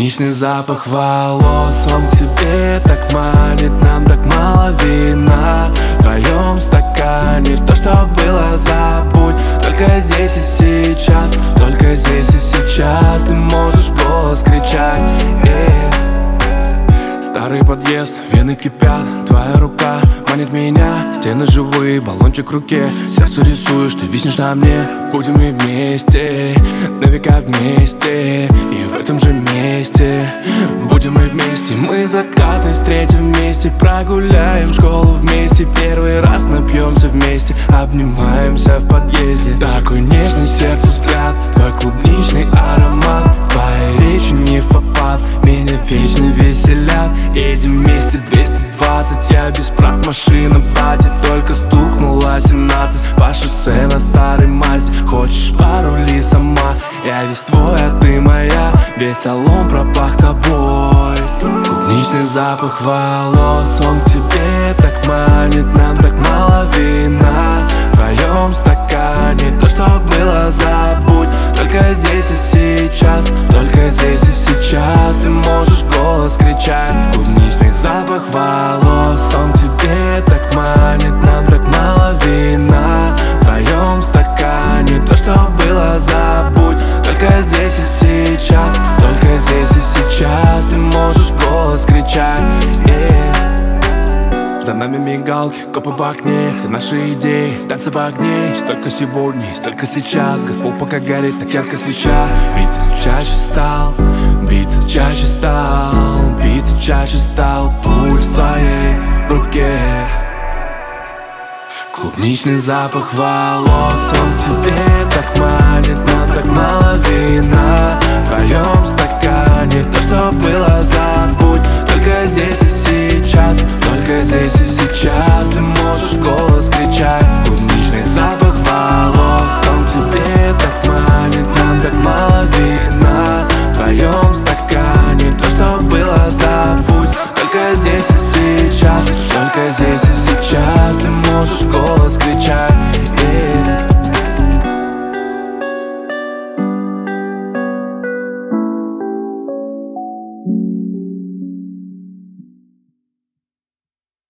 Клубничный запах волос, он к тебе так манит. Нам так мало вина в твоем стакане. То, что было, забудь. Только здесь и сейчас, только здесь и сейчас ты можешь голос кричать. Старый подъезд, вены кипят, твоя рука манит меня. Стены живые, баллончик в руке, сердце рисуешь, ты виснешь на мне. Будем мы вместе, на века вместе, и в этом же месте. Будем мы вместе, мы закаты встретим вместе. Прогуляем школу вместе, первый раз напьемся вместе. Обнимаемся в подъезде, такой нежный сердцу взгляд. Твой клубничный аромат, твои речи не в попад, меня вечно веселят. Едем вместе 220, я без прав, машина пати. Только стукнула 17, по шоссе на старой масти. Хочешь порули сама, я весь твой, а ты моя. Весь салон пропах тобой. Клубничный запах волос, он к тебе так манит. Нам так мало вина в твоем стакане. То, что было, забудь. Только здесь и сейчас, только здесь и сейчас ты можешь голос кричать. Клубничный запах волос, он к тебе так манит. Нам так мало вина в твоем стакане. То, что было, забудь. Только здесь и сейчас, только здесь и сейчас ты можешь голос кричать. За нами мигалки, копы в окне, все наши идеи, танцы в огне. Столько сегодня и столько сейчас, Газпол пока горит, так ярко свеча. Биться чаще стал, биться чаще стал, биться чаще стал. Пульс в твоей руке. Клубничный запах волос, он к тебе так манит. Нам так мало вина